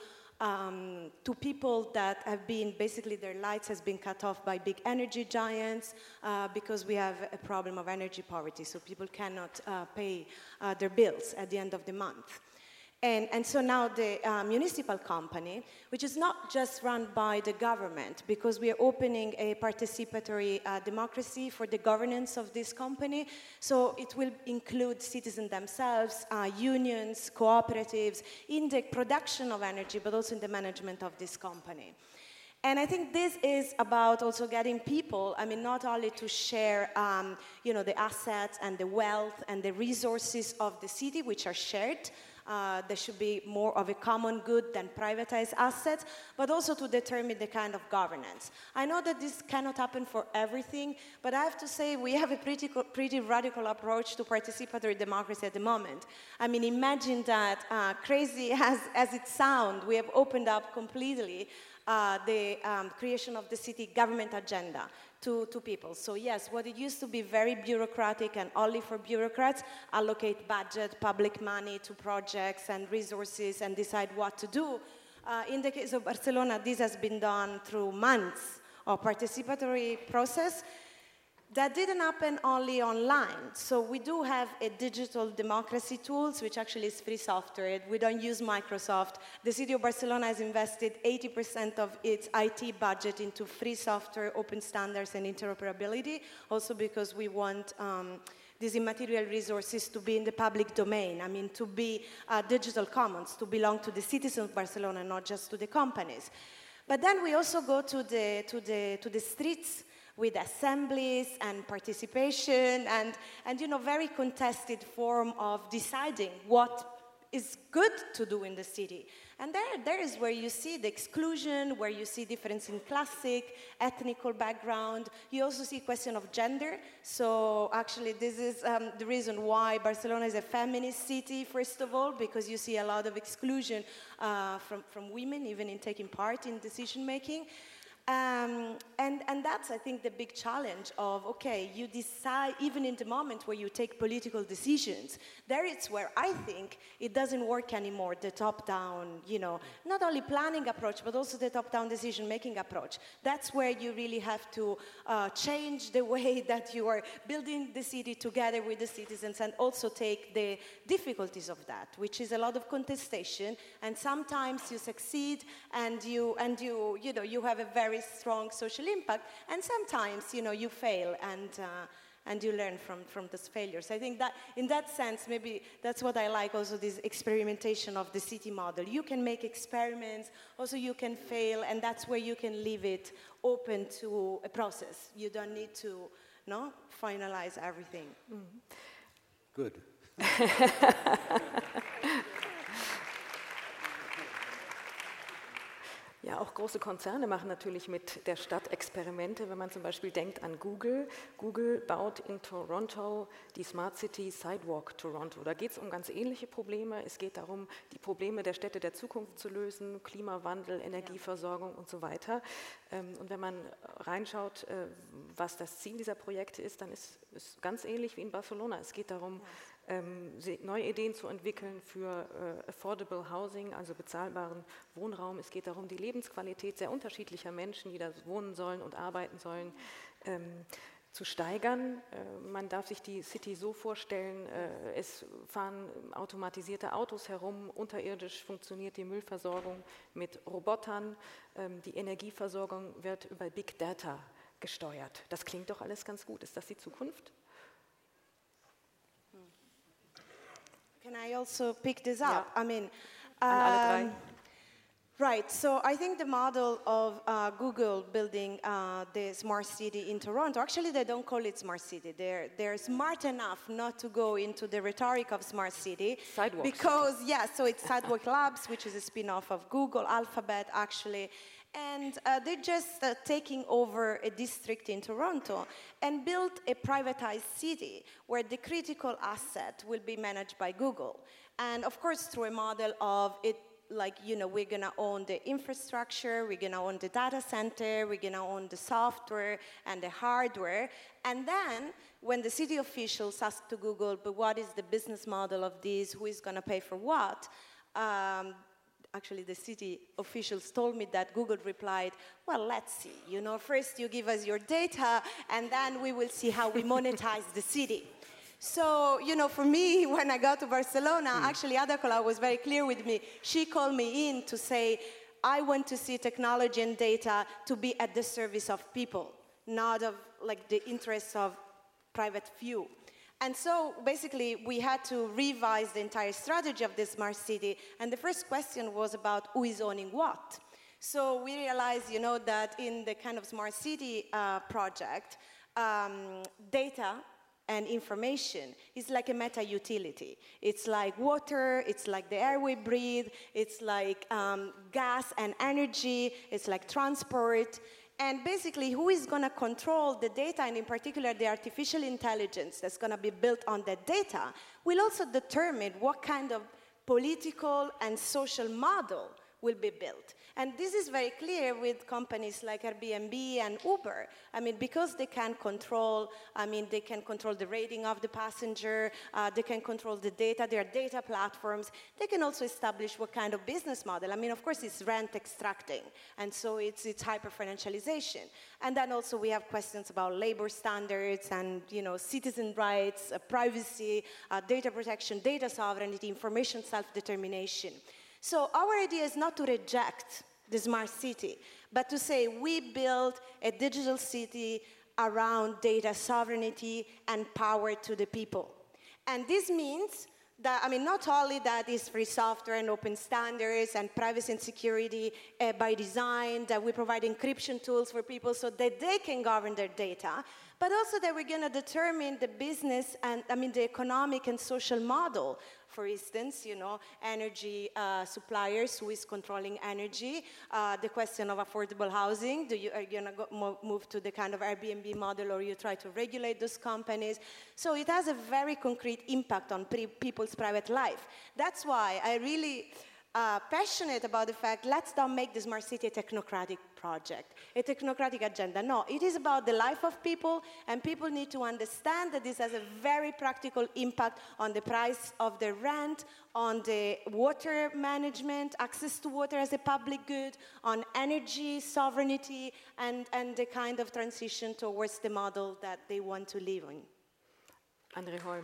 um, to people that have been, basically their lights has been cut off by big energy giants uh, because we have a problem of energy poverty, so people cannot uh, pay uh, their bills at the end of the month. And, and so now the uh, municipal company, which is not just run by the government, because we are opening a participatory uh, democracy for the governance of this company, so it will include citizens themselves, uh, unions, cooperatives, in the production of energy, but also in the management of this company. And I think this is about also getting people, I mean, not only to share, um, you know, the assets and the wealth and the resources of the city, which are shared. Uh, there should be more of a common good than privatized assets, but also to determine the kind of governance. I know that this cannot happen for everything, but I have to say we have a pretty, pretty radical approach to participatory democracy at the moment. I mean, imagine that, uh, crazy as, as it sounds, we have opened up completely uh, the um, creation of the city government agenda to, to people. So yes, what it used to be very bureaucratic and only for bureaucrats, allocate budget, public money to projects and resources and decide what to do. Uh, in the case of Barcelona, this has been done through months of participatory process. That didn't happen only online. So we do have a digital democracy tools, which actually is free software. We don't use Microsoft. The city of Barcelona has invested eighty percent of its I T budget into free software, open standards, and interoperability, also because we want um, these immaterial resources to be in the public domain. I mean, to be uh, digital commons, to belong to the citizens of Barcelona, not just to the companies. But then we also go to the, to the, to the streets with assemblies and participation and, and, you know, very contested form of deciding what is good to do in the city. And there, there is where you see the exclusion, where you see difference in classic, ethnical background. You also see question of gender. So actually this is um, the reason why Barcelona is a feminist city, first of all, because you see a lot of exclusion uh, from, from women, even in taking part in decision making. Um, and, and that's, I think, the big challenge of, okay, you decide, even in the moment where you take political decisions, there it's where I think it doesn't work anymore, the top-down, you know, not only planning approach, but also the top-down decision-making approach. That's where you really have to uh, change the way that you are building the city together with the citizens and also take the difficulties of that, which is a lot of contestation, and sometimes you succeed and you, and you, you know, you have a very strong social impact, and sometimes, you know, you fail, and uh, and you learn from, from those failures. I think that in that sense, maybe that's what I like also, this experimentation of the city model. You can make experiments, also you can fail, and that's where you can leave it open to a process. You don't need to no, finalize everything. Mm. Good. Ja, auch große Konzerne machen natürlich mit der Stadt Experimente, wenn man zum Beispiel denkt an Google. Google baut in Toronto die Smart City Sidewalk Toronto. Da geht es um ganz ähnliche Probleme. Es geht darum, die Probleme der Städte der Zukunft zu lösen, Klimawandel, Energieversorgung und so weiter. Und wenn man reinschaut, was das Ziel dieser Projekte ist, dann ist es ganz ähnlich wie in Barcelona. Es geht darum, neue Ideen zu entwickeln für äh, affordable housing, also bezahlbaren Wohnraum. Es geht darum, die Lebensqualität sehr unterschiedlicher Menschen, die da wohnen sollen und arbeiten sollen, ähm, zu steigern. Äh, man darf sich die City so vorstellen, äh, es fahren automatisierte Autos herum, unterirdisch funktioniert die Müllversorgung mit Robotern, ähm, die Energieversorgung wird über Big Data gesteuert. Das klingt doch alles ganz gut. Ist das die Zukunft? Can I also pick this up? Yeah. I mean, um, right, so I think the model of uh, Google building uh, the smart city in Toronto, actually they don't call it smart city. They're, they're smart enough not to go into the rhetoric of smart city. Sidewalk Because, yeah, so it's Sidewalk Labs, which is a spin-off of Google, Alphabet actually. And uh, they're just uh, taking over a district in Toronto and built a privatized city where the critical asset will be managed by Google. And of course, through a model of it, like, you know, we're gonna own the infrastructure, we're gonna own the data center, we're gonna own the software and the hardware. And then when the city officials ask to Google, but what is the business model of this, who is gonna pay for what? Um, Actually, the city officials told me that Google replied, well, let's see. You know, first you give us your data, and then we will see how we monetize the city. So, you know, for me, when I got to Barcelona, mm. actually, Ada Colau was very clear with me. She called me in to say, I want to see technology and data to be at the service of people, not of, like, the interests of private few. And so basically we had to revise the entire strategy of the smart city, and the first question was about who is owning what. So we realized, you know, that in the kind of smart city uh, project, um, data and information is like a meta utility. It's like water, it's like the air we breathe, it's like um, gas and energy, it's like transport. And basically, who is going to control the data, and in particular the artificial intelligence that's going to be built on that data, will also determine what kind of political and social model will be built. And this is very clear with companies like Airbnb and Uber. I mean, because they can control, I mean, they can control the rating of the passenger, uh, they can control the data, their data platforms. They can also establish what kind of business model. I mean, of course, it's rent extracting, and so it's, it's hyper-financialization. And then also we have questions about labor standards and, you know, citizen rights, uh, privacy, uh, data protection, data sovereignty, information self-determination. So our idea is not to reject the smart city, but to say we build a digital city around data sovereignty and power to the people. And this means that, I mean, not only that is free software and open standards and privacy and security uh, by design, that we provide encryption tools for people so that they can govern their data, but also that we're going to determine the business and, I mean, the economic and social model. For instance, you know, energy uh, suppliers, who is controlling energy, uh, the question of affordable housing, do you, are you going to move to the kind of Airbnb model, or you try to regulate those companies? So it has a very concrete impact on pre people's private life. That's why I really uh, passionate about the fact, let's not make the smart city a technocratic project, a technocratic agenda. No, it is about the life of people, and people need to understand that this has a very practical impact on the price of the rent, on the water management, access to water as a public good, on energy sovereignty, and, and the kind of transition towards the model that they want to live in. André Holm.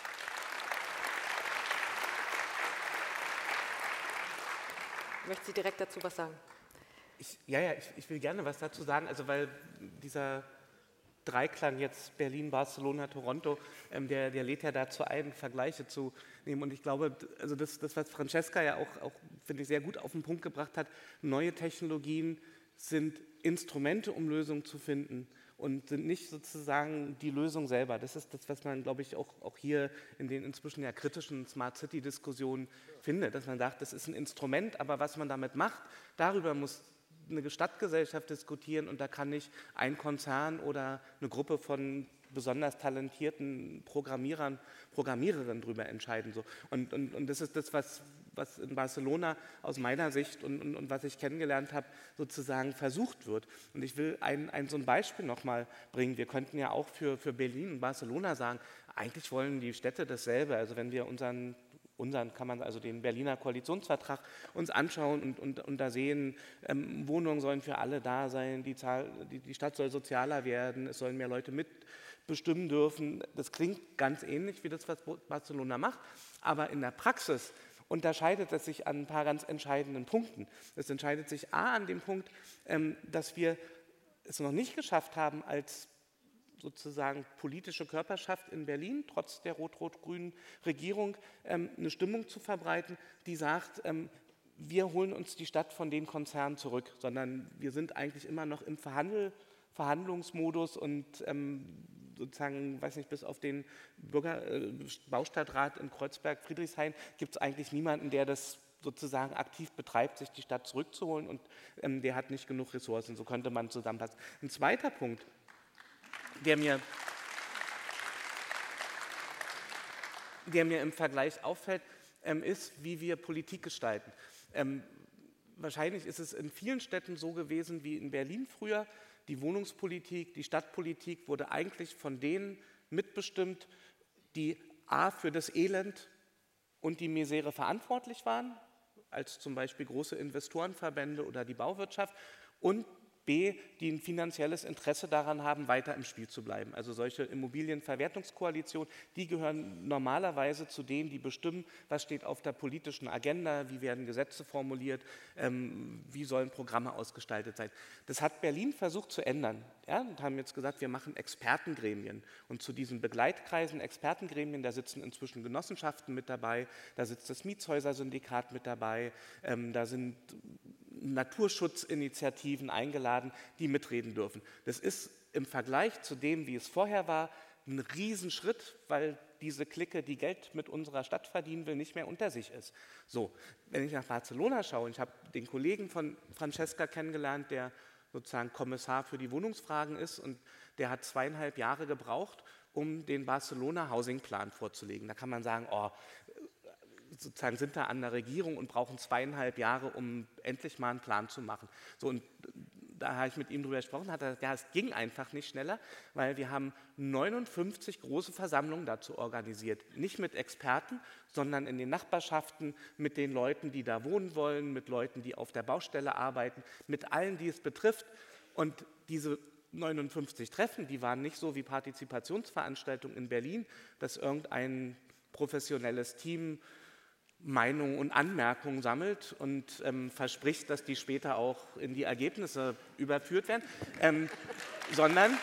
Möchten Sie direkt dazu was sagen? Ich, ja, ja, ich, ich will gerne was dazu sagen, also weil dieser Dreiklang jetzt Berlin, Barcelona, Toronto, ähm, der, der lädt ja dazu ein, Vergleiche zu nehmen. Und ich glaube, also das, das was Francesca ja auch, auch finde ich, sehr gut auf den Punkt gebracht hat, neue Technologien sind Instrumente, um Lösungen zu finden und sind nicht sozusagen die Lösung selber. Das ist das, was man, glaube ich, auch, auch hier in den inzwischen ja kritischen Smart City-Diskussionen findet, dass man sagt, das ist ein Instrument, aber was man damit macht, darüber muss eine Stadtgesellschaft diskutieren und da kann nicht ein Konzern oder eine Gruppe von besonders talentierten Programmierern, Programmiererinnen darüber entscheiden. So. Und, und, und das ist das, was, was in Barcelona aus meiner Sicht und, und, und was ich kennengelernt habe, sozusagen versucht wird. Und ich will ein, ein so ein Beispiel nochmal bringen. Wir könnten ja auch für, für Berlin und Barcelona sagen, eigentlich wollen die Städte dasselbe. Also wenn wir unseren unseren kann man also den Berliner Koalitionsvertrag uns anschauen und, und, und da sehen, ähm, Wohnungen sollen für alle da sein, die, Zahl, die, die Stadt soll sozialer werden, es sollen mehr Leute mitbestimmen dürfen. Das klingt ganz ähnlich wie das, was Barcelona macht, aber in der Praxis unterscheidet es sich an ein paar ganz entscheidenden Punkten. Es entscheidet sich a an dem Punkt, ähm, dass wir es noch nicht geschafft haben, als sozusagen politische Körperschaft in Berlin, trotz der rot-rot-grünen Regierung, ähm, eine Stimmung zu verbreiten, die sagt, ähm, wir holen uns die Stadt von den Konzernen zurück, sondern wir sind eigentlich immer noch im Verhandel, Verhandlungsmodus und ähm, sozusagen, weiß nicht, bis auf den Bürger, äh, Baustadtrat in Kreuzberg-Friedrichshain gibt es eigentlich niemanden, der das sozusagen aktiv betreibt, sich die Stadt zurückzuholen und ähm, der hat nicht genug Ressourcen, so könnte man zusammenfassen. Ein zweiter Punkt, der mir, der mir im Vergleich auffällt, ähm, ist, wie wir Politik gestalten. Ähm, wahrscheinlich ist es in vielen Städten so gewesen wie in Berlin früher. Die Wohnungspolitik, die Stadtpolitik wurde eigentlich von denen mitbestimmt, die a. für das Elend und die Misere verantwortlich waren, als zum Beispiel große Investorenverbände oder die Bauwirtschaft, und b. die ein finanzielles Interesse daran haben, weiter im Spiel zu bleiben. Also solche Immobilienverwertungskoalitionen, die gehören normalerweise zu denen, die bestimmen, was steht auf der politischen Agenda, wie werden Gesetze formuliert, ähm, wie sollen Programme ausgestaltet sein. Das hat Berlin versucht zu ändern, ja, und haben jetzt gesagt, wir machen Expertengremien. Und zu diesen Begleitkreisen, Expertengremien, da sitzen inzwischen Genossenschaften mit dabei, da sitzt das Mietshäuser-Syndikat mit dabei, ähm, da sind Naturschutzinitiativen eingeladen, die mitreden dürfen. Das ist im Vergleich zu dem, wie es vorher war, ein Riesenschritt, weil diese Clique, die Geld mit unserer Stadt verdienen will, nicht mehr unter sich ist. So, wenn ich nach Barcelona schaue, ich habe den Kollegen von Francesca kennengelernt, der sozusagen Kommissar für die Wohnungsfragen ist und der hat zweieinhalb Jahre gebraucht, um den Barcelona Housing Plan vorzulegen. Da kann man sagen, oh, sozusagen sind da an der Regierung und brauchen zweieinhalb Jahre, um endlich mal einen Plan zu machen. So, und da habe ich mit ihm darüber gesprochen, hat er gesagt, ja, es ging einfach nicht schneller, weil wir haben neunundfünfzig große Versammlungen dazu organisiert. Nicht mit Experten, sondern in den Nachbarschaften mit den Leuten, die da wohnen wollen, mit Leuten, die auf der Baustelle arbeiten, mit allen, die es betrifft. Und diese neunundfünfzig Treffen, die waren nicht so wie Partizipationsveranstaltungen in Berlin, dass irgendein professionelles Team Meinungen und Anmerkungen sammelt und ähm, verspricht, dass die später auch in die Ergebnisse überführt werden, ähm, sondern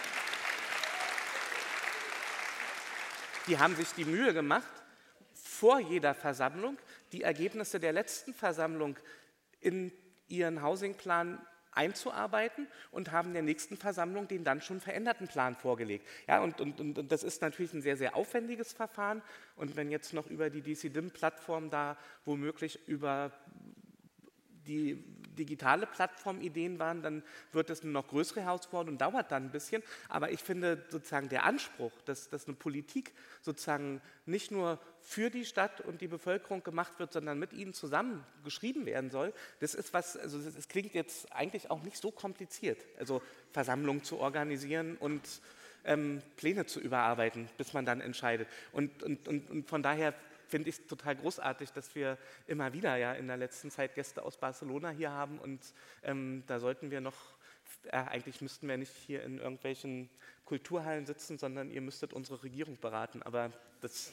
die haben sich die Mühe gemacht, vor jeder Versammlung die Ergebnisse der letzten Versammlung in ihren Housingplan einzuarbeiten und haben der nächsten Versammlung den dann schon veränderten Plan vorgelegt. Ja, und, und, und das ist natürlich ein sehr, sehr aufwendiges Verfahren. Und wenn jetzt noch über die D C D I M-Plattform da womöglich über die digitale Plattform-Ideen waren, dann wird das eine noch größere Herausforderung und dauert dann ein bisschen. Aber ich finde sozusagen der Anspruch, dass, dass eine Politik sozusagen nicht nur für die Stadt und die Bevölkerung gemacht wird, sondern mit ihnen zusammen geschrieben werden soll, das ist was, also es klingt jetzt eigentlich auch nicht so kompliziert, also Versammlungen zu organisieren und ähm, Pläne zu überarbeiten, bis man dann entscheidet. Und, und, und, und von daher finde ich es total großartig, dass wir immer wieder ja in der letzten Zeit Gäste aus Barcelona hier haben und ähm, da sollten wir noch, äh, eigentlich müssten wir nicht hier in irgendwelchen Kulturhallen sitzen, sondern ihr müsstet unsere Regierung beraten, aber das...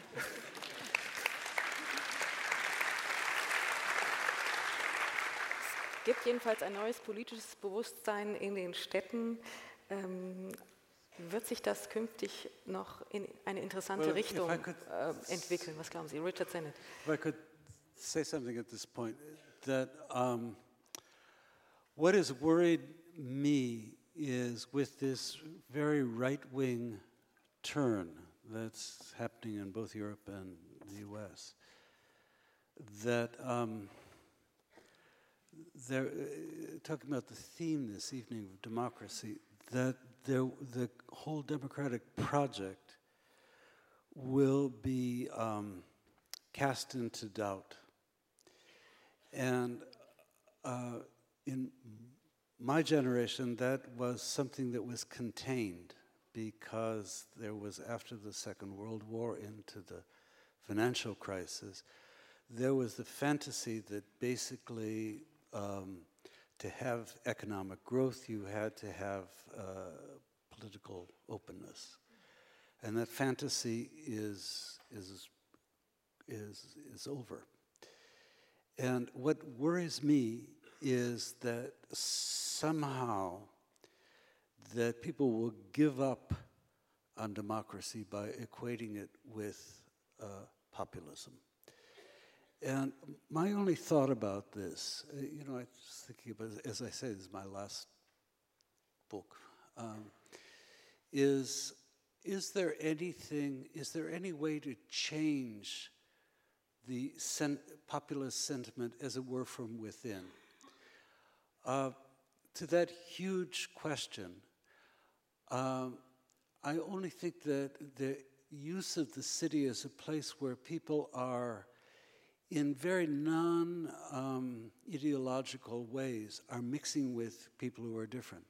Es gibt jedenfalls ein neues politisches Bewusstsein in den Städten, ähm, wird sich das künftig noch in eine interessante Well, if Richtung I could- äh, entwickeln? Was glauben Sie? Richard Sennett. If I could say something at this point, that um, what has worried me is with this very right-wing turn that's happening in both Europe and the U S, that um, they're uh, talking about the theme this evening of democracy, that there, the whole democratic project will be um, cast into doubt. And uh, in my generation, that was something that was contained because there was, after the Second World War into the financial crisis, there was the fantasy that basically um, to have economic growth, you had to have uh, political openness. And that fantasy is, is, is, is over. And what worries me is that somehow that people will give up on democracy by equating it with uh, populism. And my only thought about this, uh, you know, I was thinking about, as I say, this is my last book, um, is, is there anything, is there any way to change the sen- populist sentiment, as it were, from within? Uh, to that huge question, um, I only think that the use of the city as a place where people are, in very non-ideological um, ways, are mixing with people who are different,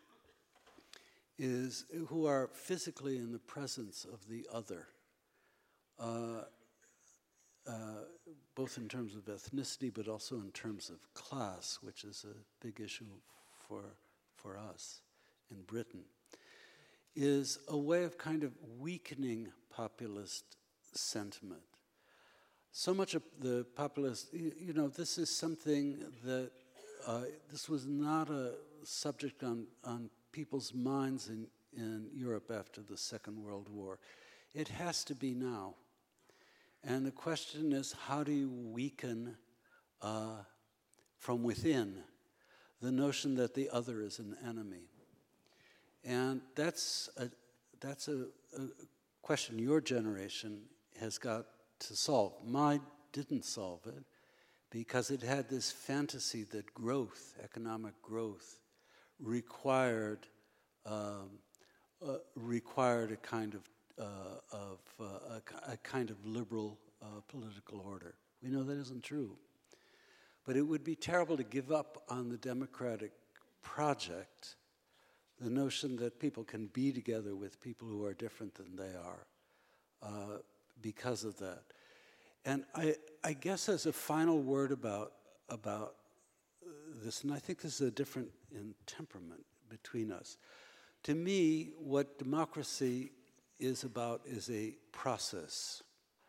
is who are physically in the presence of the other, uh, uh, both in terms of ethnicity, but also in terms of class, which is a big issue for, for us in Britain, is a way of kind of weakening populist sentiment. So much of the populist, you, you know, this is something that, uh, this was not a subject on, on people's minds in, in Europe after the Second World War. It has to be now. And the question is, how do you weaken uh, from within the notion that the other is an enemy? And that's a, that's a, a question your generation has got to solve. Mine didn't solve it because it had this fantasy that growth, economic growth, required um, uh, required a kind of uh, of uh, a, a kind of liberal uh, political order. We know that isn't true, but it would be terrible to give up on the democratic project, the notion that people can be together with people who are different than they are. Uh, because of that. And I, I guess as a final word about, about this, and I think this is a different in temperament between us. To me, what democracy is about is a process.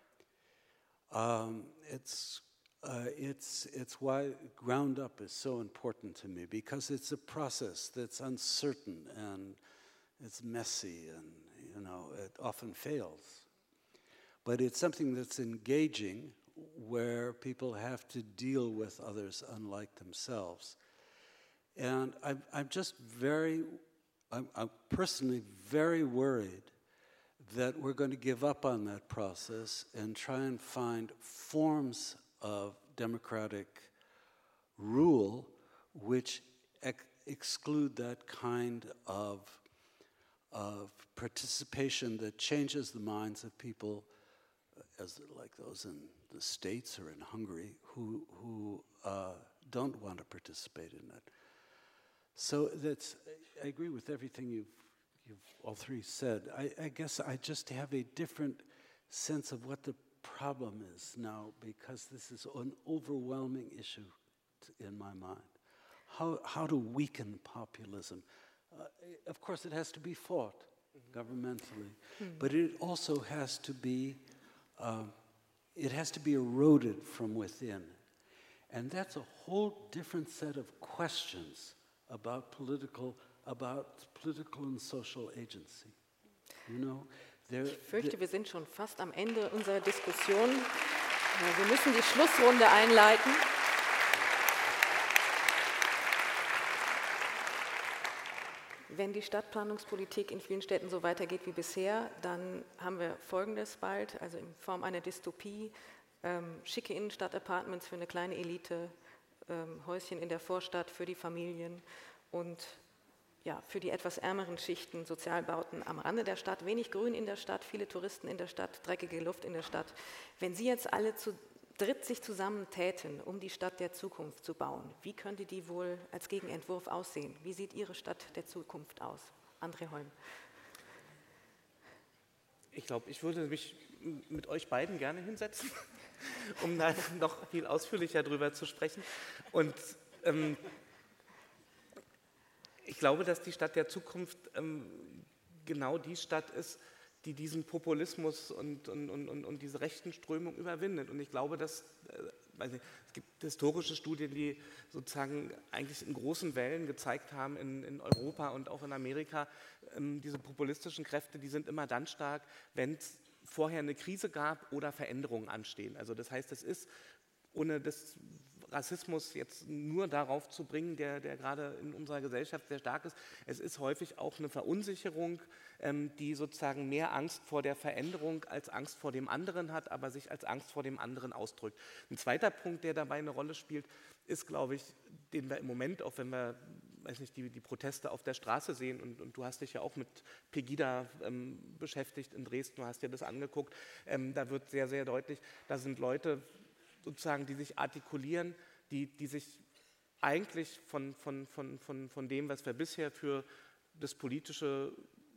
Um, it's, uh, it's, it's why ground up is so important to me, because it's a process that's uncertain and it's messy and, you know, it often fails. But it's something that's engaging, where people have to deal with others unlike themselves. And I'm, I'm just very, I'm, I'm personally very worried that we're going to give up on that process and try and find forms of democratic rule which ex- exclude that kind of, of participation that changes the minds of people, as like those in the States or in Hungary, who who uh, don't want to participate in it. So that's, I agree with everything you've you've all three said. I, I guess I just have a different sense of what the problem is now, because this is an overwhelming issue t- in my mind. How how to weaken populism? Uh, of course, it has to be fought mm-hmm. governmentally, mm-hmm. but it also has to be. Um, it has to be eroded from within. And that's a whole different set of questions about political, about political and social agency. You know, there, Ich fürchte, wir sind schon fast am Ende unserer Diskussion. Ja, wir müssen die Schlussrunde einleiten. Wenn die Stadtplanungspolitik in vielen Städten so weitergeht wie bisher, dann haben wir Folgendes bald, also in Form einer Dystopie, ähm, schicke Innenstadt-Apartments für eine kleine Elite, ähm, Häuschen in der Vorstadt für die Familien und ja, für die etwas ärmeren Schichten Sozialbauten am Rande der Stadt, wenig Grün in der Stadt, viele Touristen in der Stadt, dreckige Luft in der Stadt. Wenn Sie jetzt alle zu dritt sich zusammentäten, um die Stadt der Zukunft zu bauen, wie könnte die wohl als Gegenentwurf aussehen? Wie sieht Ihre Stadt der Zukunft aus? André Holm. Ich glaube, ich würde mich mit euch beiden gerne hinsetzen, um da noch viel ausführlicher drüber zu sprechen. Und ähm, ich glaube, dass die Stadt der Zukunft ähm, genau die Stadt ist, die diesen Populismus und, und, und, und diese rechten Strömungen überwindet. Und ich glaube, dass, äh, weiß nicht, es gibt historische Studien, die sozusagen eigentlich in großen Wellen gezeigt haben in, in Europa und auch in Amerika, ähm, diese populistischen Kräfte, die sind immer dann stark, wenn es vorher eine Krise gab oder Veränderungen anstehen. Also das heißt, es ist, ohne das Rassismus jetzt nur darauf zu bringen, der, der gerade in unserer Gesellschaft sehr stark ist. Es ist häufig auch eine Verunsicherung, ähm, die sozusagen mehr Angst vor der Veränderung als Angst vor dem anderen hat, aber sich als Angst vor dem anderen ausdrückt. Ein zweiter Punkt, der dabei eine Rolle spielt, ist, glaube ich, den wir im Moment, auch wenn wir weiß nicht, die, die Proteste auf der Straße sehen, und, und du hast dich ja auch mit Pegida ähm, beschäftigt in Dresden, du hast dir das angeguckt, ähm, da wird sehr, sehr deutlich, da sind Leute, sozusagen, die sich artikulieren, die, die sich eigentlich von, von, von, von, von dem, was wir bisher für das politische,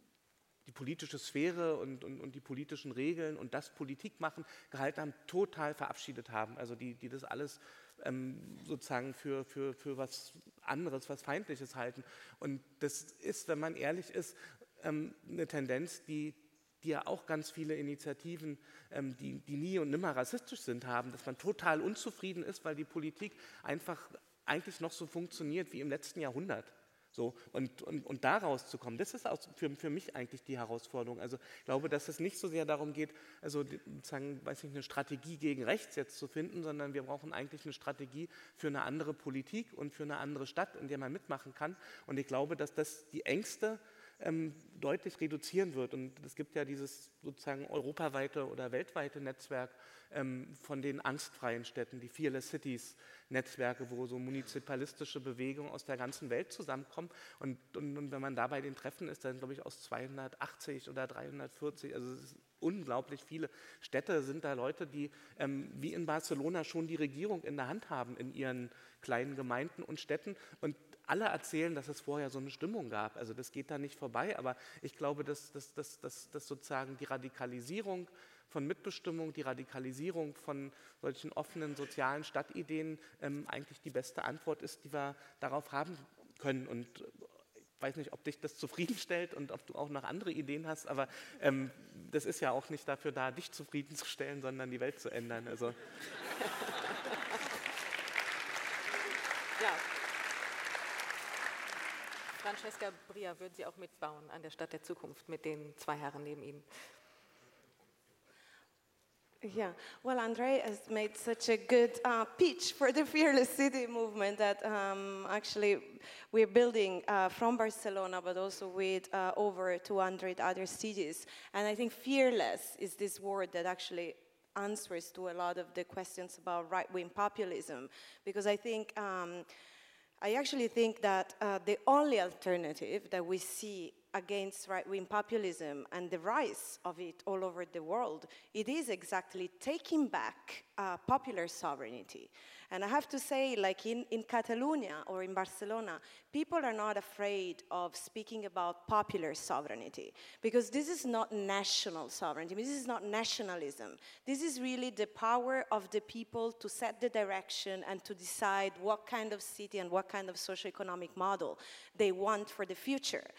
die politische Sphäre und, und, und die politischen Regeln und das Politik machen, gehalten haben, total verabschiedet haben. Also die, die das alles ähm, sozusagen für, für, für was anderes, was Feindliches halten. Und das ist, wenn man ehrlich ist, ähm, eine Tendenz, die die ja auch ganz viele Initiativen, ähm, die, die nie und nimmer rassistisch sind, haben, dass man total unzufrieden ist, weil die Politik einfach eigentlich noch so funktioniert wie im letzten Jahrhundert. So, und, und, und da rauszukommen, das ist auch für, für mich eigentlich die Herausforderung. Also ich glaube, dass es nicht so sehr darum geht, also sozusagen, weiß nicht, eine Strategie gegen rechts jetzt zu finden, sondern wir brauchen eigentlich eine Strategie für eine andere Politik und für eine andere Stadt, in der man mitmachen kann. Und ich glaube, dass das die Ängste Ähm, deutlich reduzieren wird. Und es gibt ja dieses sozusagen europaweite oder weltweite Netzwerk ähm, von den angstfreien Städten, die Fearless Cities Netzwerke, wo so munizipalistische Bewegungen aus der ganzen Welt zusammenkommen. Und, und, und wenn man da bei den Treffen ist, dann glaube ich aus zweihundertachtzig oder dreihundertvierzig, also es ist unglaublich viele Städte, sind da Leute, die ähm, wie in Barcelona schon die Regierung in der Hand haben in ihren kleinen Gemeinden und Städten. Und alle erzählen, dass es vorher so eine Stimmung gab. Also das geht da nicht vorbei, aber ich glaube, dass, dass, dass, dass, dass sozusagen die Radikalisierung von Mitbestimmung, die Radikalisierung von solchen offenen sozialen Stadtideen ähm, eigentlich die beste Antwort ist, die wir darauf haben können. Und ich weiß nicht, ob dich das zufriedenstellt und ob du auch noch andere Ideen hast, aber ähm, das ist ja auch nicht dafür da, dich zufriedenzustellen, sondern die Welt zu ändern. Also. Ja. Francesca Bria, würden Sie auch mitbauen an der Stadt der Zukunft mit den zwei Herren neben Ihnen? Yeah, well, André has made such a good uh, pitch for the Fearless City movement that um, actually we're building uh, from Barcelona, but also with uh, over two hundred other cities. And I think fearless is this word that actually answers to a lot of the questions about right-wing populism, because I think um, I actually think that uh, the only alternative that we see against right-wing populism and the rise of it all over the world, it is exactly taking back uh, popular sovereignty. And I have to say, like in, in Catalonia or in Barcelona, people are not afraid of speaking about popular sovereignty, because this is not national sovereignty, this is not nationalism. This is really the power of the people to set the direction and to decide what kind of city and what kind of socioeconomic model they want for the future.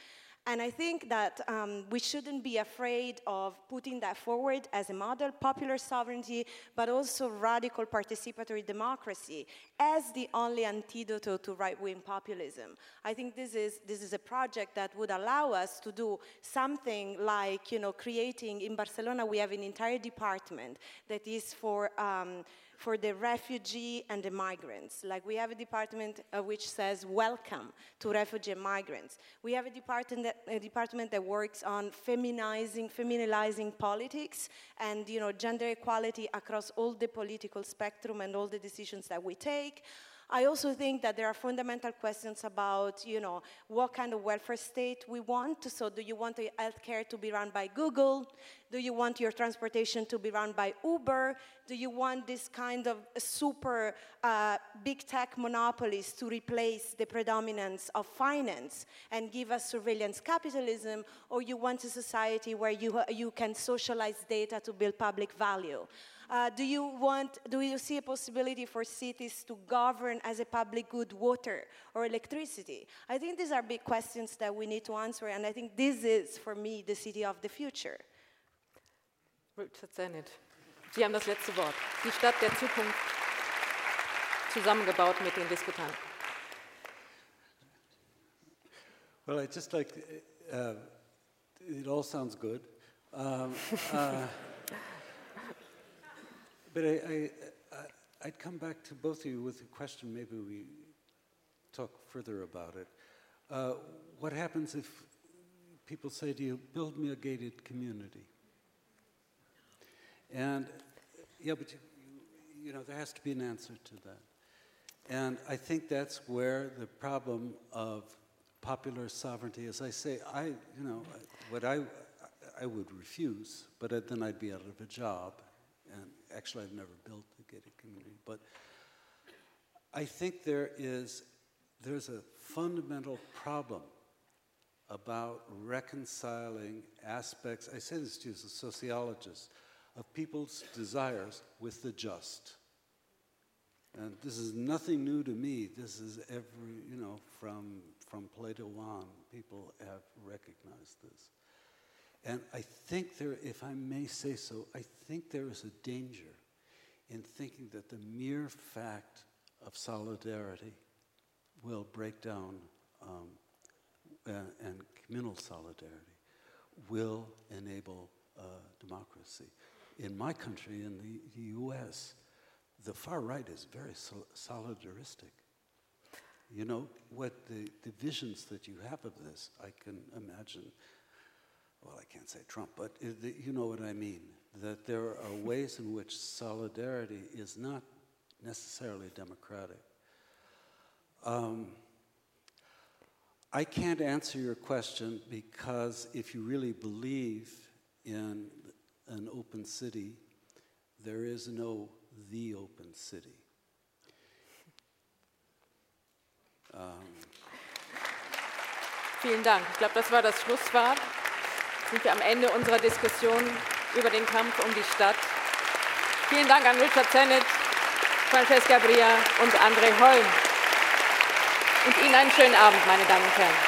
And I think that um, we shouldn't be afraid of putting that forward as a model, popular sovereignty, but also radical participatory democracy as the only antidote to right-wing populism. I think this is, this is a project that would allow us to do something like, you know, creating, in Barcelona we have an entire department that is for um, for the refugee and the migrants. Like we have a department uh, which says welcome to refugee and migrants. We have a department that, a department that works on feminizing, feminizing politics and, you know, gender equality across all the political spectrum and all the decisions that we take. I also think that there are fundamental questions about, you know, what kind of welfare state we want. So do you want the healthcare to be run by Google? Do you want your transportation to be run by Uber? Do you want this kind of super uh, big tech monopolies to replace the predominance of finance and give us surveillance capitalism? Or you want a society where you, you can socialize data to build public value? Uh, do you want, do you see a possibility for cities to govern as a public good water or electricity? I think these are big questions that we need to answer, and I think this is, for me, the city of the future. Richard Zenit, Sie haben das letzte Wort. Die Stadt der Zukunft, zusammengebaut mit den Diskutanten. Well, I just like, uh, it all sounds good. Um, uh, But I, I, I'd come back to both of you with a question, maybe we talk further about it. Uh, what happens if people say to you, build me a gated community? And, yeah, but you, you, you know, there has to be an answer to that. And I think that's where the problem of popular sovereignty, as I say, I, you know, what I, I would refuse, but then I'd be out of a job. And actually, I've never built a gated community. But I think there is, there's a fundamental problem about reconciling aspects, I say this to you as a sociologist, of people's desires with the just. And this is nothing new to me. This is every, you know, from, from Plato on, people have recognized this. And I think there, if I may say so, I think there is a danger in thinking that the mere fact of solidarity will break down, um, and, and communal solidarity will enable uh, democracy. In my country, in the, the U S, the far right is very sol solidaristic. You know, what the, the visions that you have of this, I can imagine. Well, I can't say Trump, but you know what I mean, that there are ways in which solidarity is not necessarily democratic. Um, I can't answer your question because if you really believe in an open city, there is no the open city. Um, Vielen Dank. Ich glaube, das war das Schlusswort. Sind wir am Ende unserer Diskussion über den Kampf um die Stadt. Vielen Dank an Richard Zenit, Francesca Bria und André Holm. Und Ihnen einen schönen Abend, meine Damen und Herren.